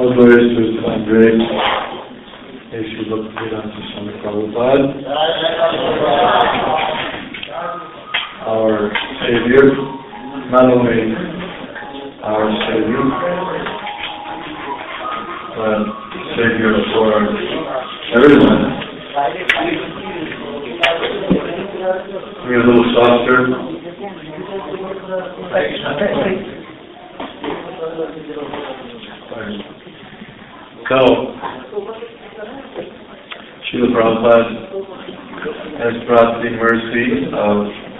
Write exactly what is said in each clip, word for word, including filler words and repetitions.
All glories to His divine grace. Sri Bhaktivedanta Swami Prabhupada, our Savior, not only our Savior, but Savior for everyone. Be a little softer. So, Srila Prabhupada has brought the mercy of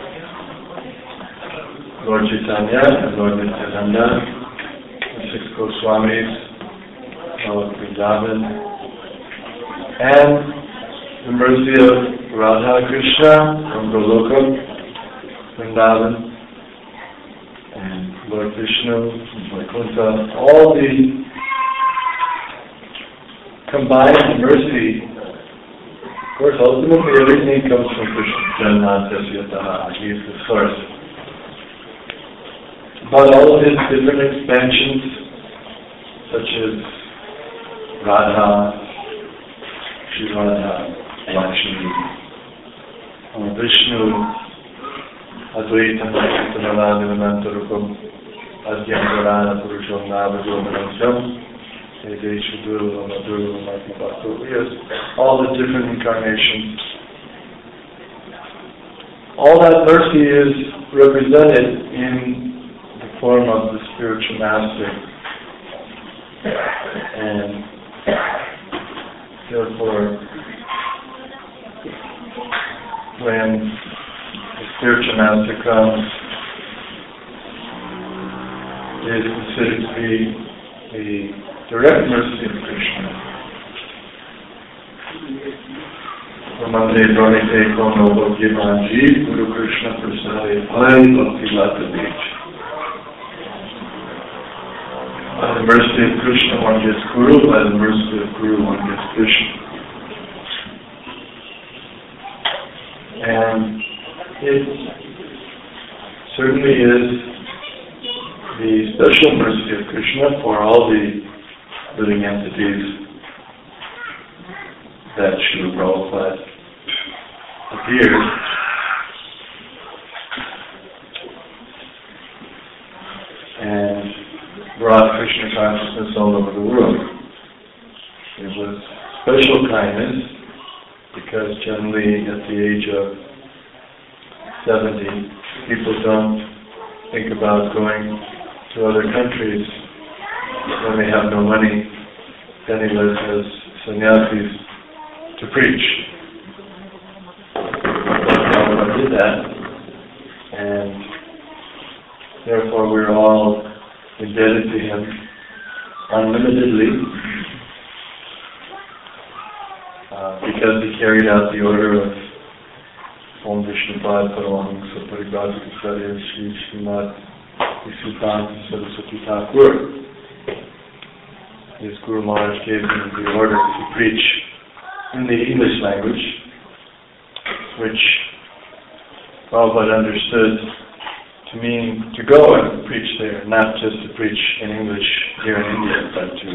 Lord Chaitanya and Lord Nityananda, the six Goswamis, Lord Vrindavan, and the mercy of Radha Krishna from Goloka, Vrindavan, and Lord Vishnu, Vaikuntha, all the combined mercy. Of course, ultimately everything comes from Krishna, Janmata, He is the source. But all of His different expansions, such as Radha, Shri Radha, Lakshmi, Vishnu, Advaitam, Chitanaladanantarupam, Adyam Varana Purusham Navajomanansyam, all the different incarnations. All that mercy is represented in the form of the spiritual master. And therefore, when the spiritual master comes, it is considered to be the direct mercy of Krishna. Ramande Pranite Kono Bhagyamanji Guru Krishna Prasade Bhai Bhakti Lata Beach. By the mercy of Krishna one gets Guru, by the mercy of Guru one gets Krishna. And it certainly is the special mercy of Krishna for all the living entities that Srila Prabhupada appeared. And brought Krishna consciousness all over the world. It was special kindness because generally at the age of seventy, people don't think about going to other countries when they have no money, penniless as sannyasis, to preach. Prabhupada did that, and therefore we're all indebted to him unlimitedly uh, because he carried out the order of Om Vishnupad Paramahamsa Paribhajika Sarya Shri Srimad Visubhanta Saraswati Thakur. His Guru Maharaj gave him the order to preach in the English language, which Prabhupada understood to mean to go and preach there, not just to preach in English here in India, but to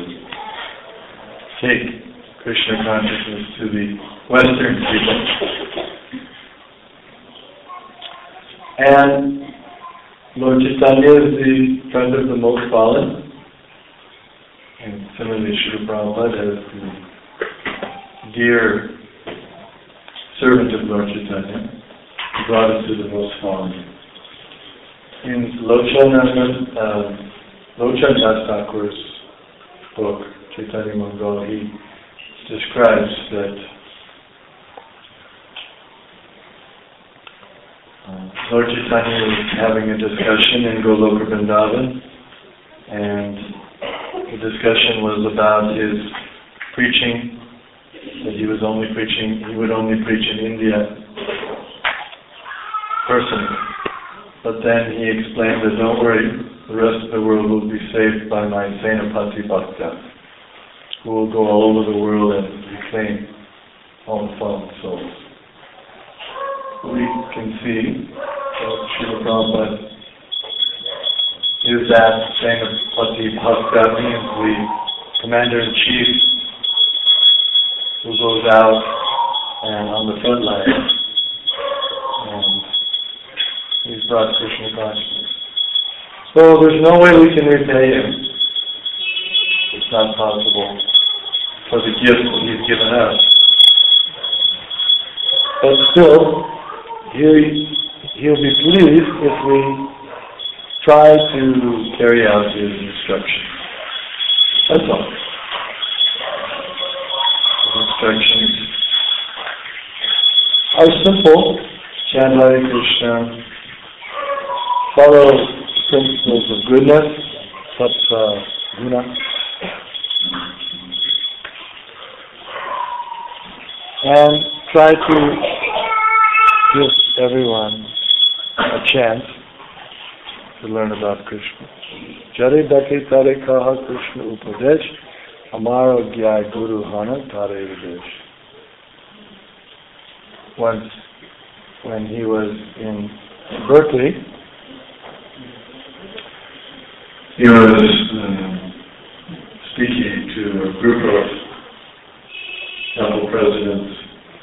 take Krishna consciousness to the Western people. And Lord Chaitanya is the friend of the most fallen. And similarly, Srila Prabhupada is the dear servant of Lord Chaitanya, who brought us to the most fallen. In Lochan uh, Lochan Das Thakur's book, Chaitanya Mangal, he describes that uh, Lord Chaitanya was having a discussion in Goloka Vrindavan, and the discussion was about his preaching, that he was only preaching, he would only preach in India personally. But then he explained that don't worry, the rest of the world will be saved by my Senapati Bhakta, who will go all over the world and reclaim all the fallen souls. We can see that Srila Prabhupada is that Senapati Bhakta, means the commander-in-chief who goes out and on the front line, and he's brought Krishna consciousness. So there's no way we can repay him. It's not possible for the gift that he's given us. But still, he, he'll be pleased if we try to carry out his instructions. That's all. His instructions are simple. Chant Hare Krishna. Follow principles of goodness. Sattva guna. And try to give everyone a chance to learn about Krishna. Jare dake tare kaha Krishna upadesh, amaro gyai guru hana tare videsh. Once, when he was in Berkeley, he was uh, speaking to a group of temple presidents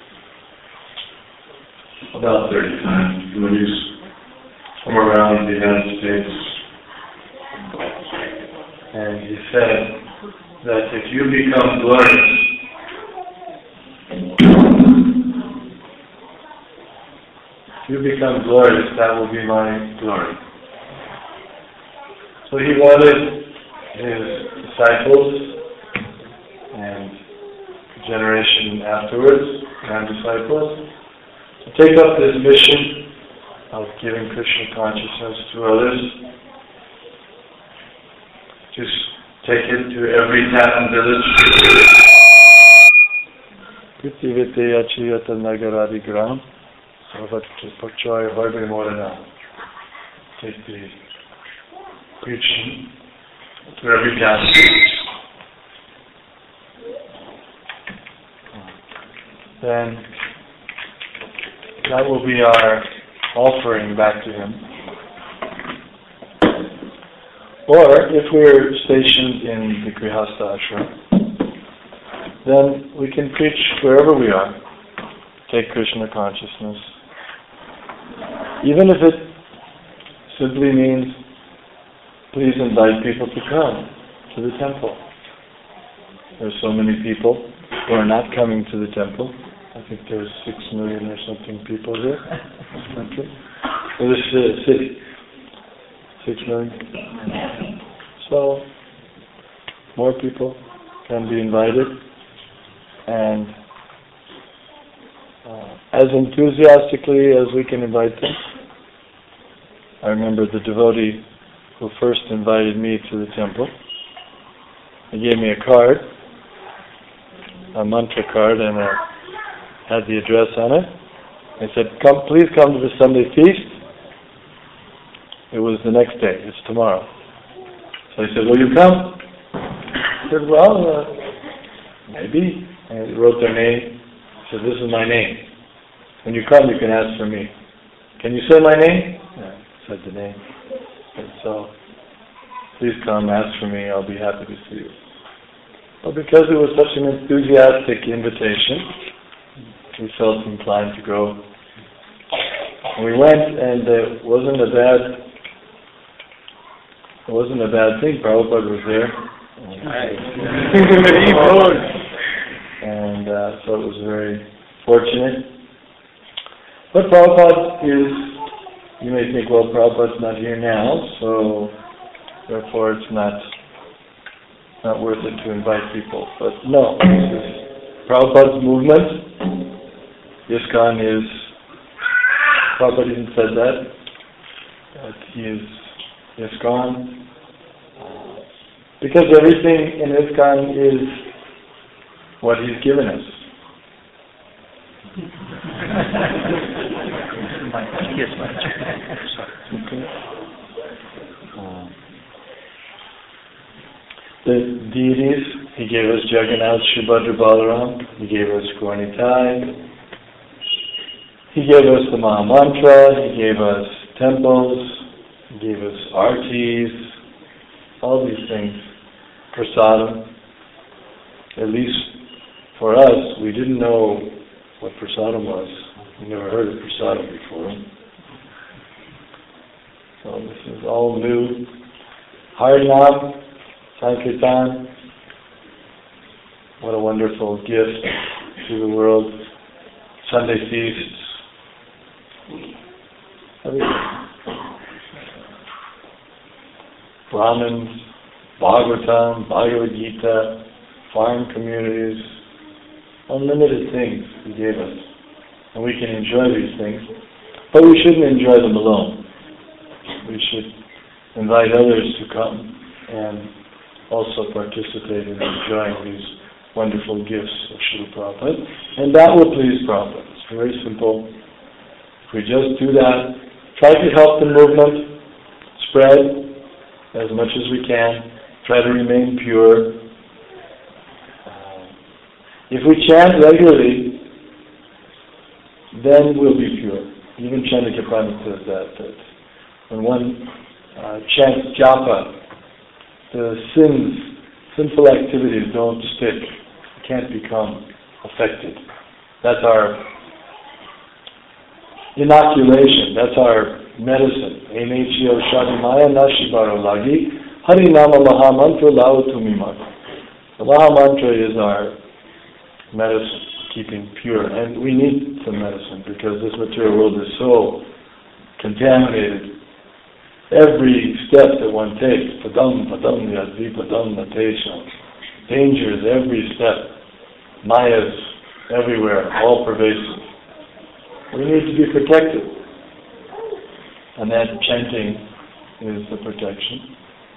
about thirty times. When he's from around the United States, and he said that if you become glorious, if you become glorious, that will be my glory. So he wanted his disciples and the generation afterwards, grand disciples, to take up this mission of giving Krishna consciousness to others. Just take it to every town and village. Kriti Vite Achiyata Nagaradi Gram Savat Pachoy Harbe Morana. Take the preaching to every town and village. Then that will be our offering back to him. Or if we're stationed in the Grihastha ashram, then we can preach wherever we are. Take Krishna consciousness. Even if it simply means please invite people to come to the temple. There's so many people who are not coming to the temple. I think there's six million or something people here in this country. In this uh, city. Six million. So, more people can be invited. And uh, as enthusiastically as we can invite them. I remember the devotee who first invited me to the temple. He gave me a card, a mantra card, and a had the address on it. He said, "Come, please come to the Sunday feast." It was the next day. It's tomorrow. So he said, "Will you come?" I said, "Well, uh, maybe." And he wrote their name. He said, "This is my name. When you come, you can ask for me. Can you say my name?" Yeah, I said the name. And so, please come, ask for me. I'll be happy to see you. But because it was such an enthusiastic invitation, we felt inclined to go. And we went, and it wasn't a bad, it wasn't a bad thing. Prabhupada was there. And uh, so it was very fortunate. But Prabhupada is, you may think, well, Prabhupada's not here now, so therefore it's not not worth it to invite people. But no, this is Prabhupada's movement. ISKCON is, Prabhupada even said that, that he is ISKCON. Because everything in ISKCON is what he's given us. um, the deities, he gave us Jagannath, Subhadra, Balaram. He gave us Gaura-Nitai. He gave us the Maha Mantra, he gave us temples, he gave us artis, all these things, prasadam. at least for us, we didn't know what prasadam was. We never heard of prasadam before. So this is all new. Harinam, Sankirtan, what a wonderful gift to the world. Sunday feasts, everything. Brahmins, Bhagavatam, Bhagavad Gita, farm communities, unlimited things He gave us. And we can enjoy these things, but we shouldn't enjoy them alone. We should invite others to come and also participate in enjoying these wonderful gifts of Srila Prabhupada. And that will please Prabhupada. It's very simple. If we just do that, try to help the movement spread as much as we can, try to remain pure. Uh, if we chant regularly, then we'll be pure. Even Chandrika Pandit says that, that when one uh, chants japa, the sins, sinful activities don't stick, can't become affected. That's our inoculation, that's our medicine. Enechio Shadimaya Nashibaro Lagi Hari Nama Maha Mantra Lao Tumimaka. The Maha Mantra is our medicine, keeping pure. And we need some medicine because this material world is so contaminated. Every step that one takes, padam, padam, yadvi, padam, natesha, dangers every step, mayas everywhere, all pervasive. We need to be protected. And that chanting is the protection.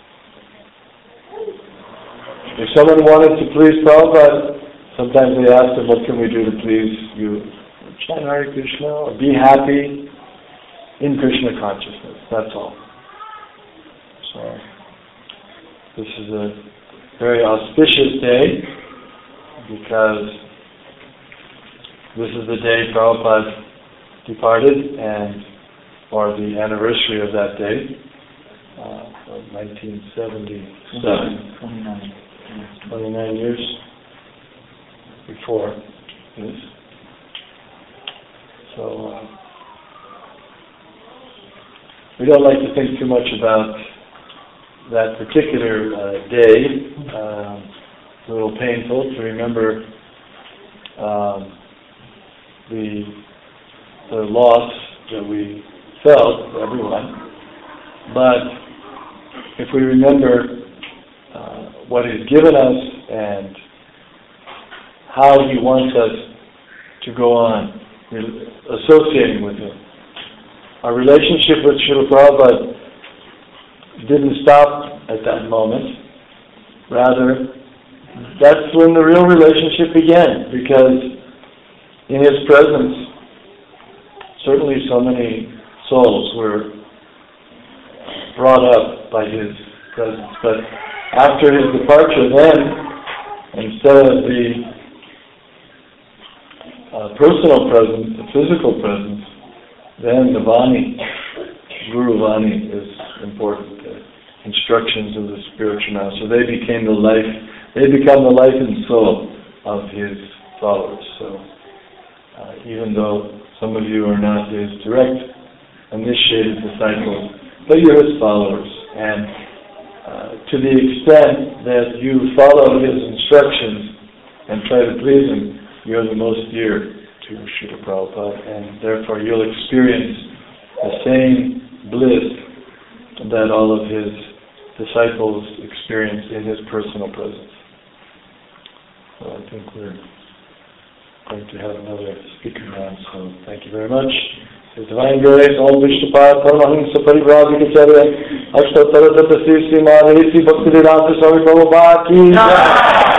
If someone wanted to please Prabhupada, sometimes they ask him, what can we do to please you? Chant Hare Krishna, or be happy in Krishna consciousness, that's all. So, this is a very auspicious day because this is the day Prabhupada departed, and or the anniversary of that day, uh, of nineteen seventy-seven. twenty-nine. twenty-nine years before this. So, uh, we don't like to think too much about that particular uh, day. Uh, it's a little painful to remember um, the the loss that we felt, everyone. But if we remember uh, what He's given us and how He wants us to go on associating with Him. Our relationship with Srila Prabhupada didn't stop at that moment. Rather, that's when the real relationship began, because in His presence, certainly so many souls were brought up by His presence. But after His departure, then, instead of the uh, personal presence, the physical presence, then the Vani, Guru Vani is important. The instructions of the spiritual now. So they became the life, they become the life and soul of His followers. So uh, even though some of you are not His direct initiated disciples, but you're His followers. And uh, to the extent that you follow His instructions and try to please Him, you're the most dear to Srila Prabhupada, and therefore you'll experience the same bliss that all of His disciples experience in His personal presence. So I think we're going to have another speaker now, so thank you very much. His Divine Grace, Om Vishnupad, Paramahimsa Paribhadikacharya, Ashtatara Tattva Sri Sri Madhesi Bhakti Vedanta Swami Prabhupada Ki Jai.